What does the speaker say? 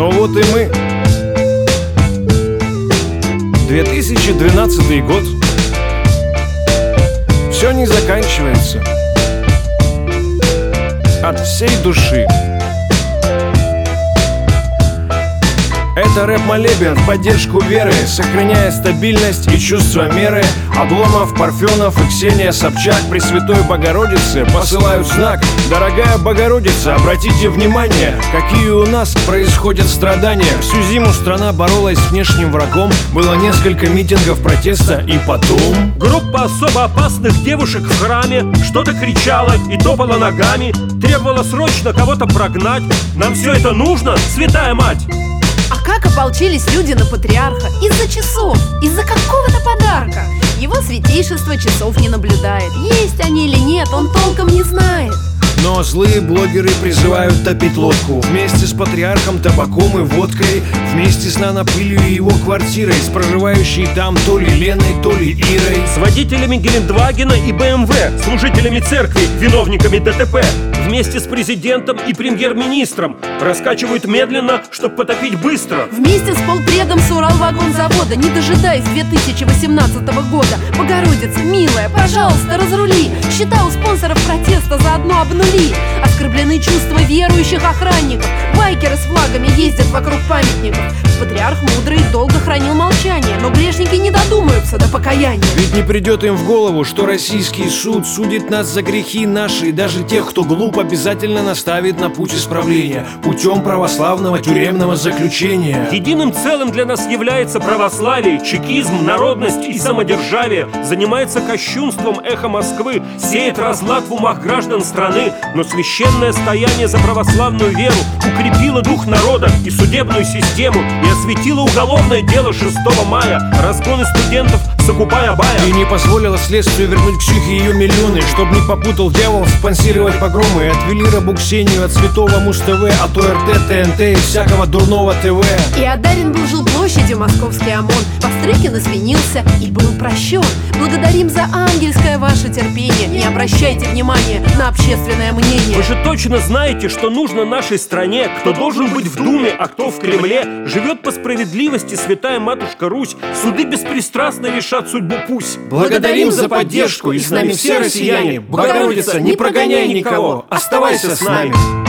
Но вот и мы. 2012 год. Все не заканчивается. От всей души. Это рэп-молебен в поддержку веры, сохраняя стабильность и чувство меры. Обломов, Парфенов и Ксения Собчак Пресвятой Богородице посылают знак: дорогая Богородица, обратите внимание, какие у нас происходят страдания. Всю зиму страна боролась с внешним врагом. Было несколько митингов протеста, и потом группа особо опасных девушек в храме что-то кричала и топала ногами, требовала срочно кого-то прогнать. Нам все это нужно, святая мать? А как ополчились люди на патриарха? Из-за часов, из-за какого-то подарка. Его святейшество часов не наблюдает. Есть они или нет, он толком не знает. Но злые блогеры призывают топить лодку вместе с патриархом, табаком и водкой, вместе с нанопылью и его квартирой, с проживающей там то ли Леной, то ли Ирой, с водителями Гелендвагена и БМВ, служителями церкви, виновниками ДТП. Вместе с президентом и премьер-министром раскачивают медленно, чтобы потопить быстро. Вместе с полпредом с Уралвагонзавода, не дожидаясь 2018 года. Богородица, милая, пожалуйста, разрули. Счета у спонсоров протеста заодно обнули. Оскорблены чувства верующих охранников. Байкеры с флагами ездят вокруг памятников. Патриарх мудрый долго хранил молчание, но грешники не додумаются до покаяния. Ведь не придет им в голову, что российский суд судит нас за грехи наши. И даже тех, кто глуп, обязательно наставит на путь исправления путем православного тюремного заключения. Единым целым для нас является православие, чекизм, народность и самодержавие. Занимается кощунством эхо Москвы, сеет разлад в умах граждан страны. Но священное стояние за православную веру укрепило дух народа и судебную систему, и осветило уголовное дело 6 мая, разгоны студентов с Окупай-Абая. И не позволило следствию вернуть Ксюхе ее миллионы, чтоб не попутал дьявол спонсировать погромы. И отвели рабу Ксению от святого Муз-ТВ, от ОРТ, ТНТ и всякого дурного ТВ. И одарен был жилплощадью московский ОМОН. Пострыкин извинился и был прощен. Благодарим за ангельское ваше терпение. Не обращайте внимания на общественное мнение. Вы же точно знаете, что нужно нашей стране, кто должен быть в Думе, а кто в Кремле. Живет по справедливости святая матушка Русь. Суды беспристрастно решат судьбу пусть. Благодарим за поддержку, и с нами все россияне. Богородица, не прогоняй никого, оставайся с нами.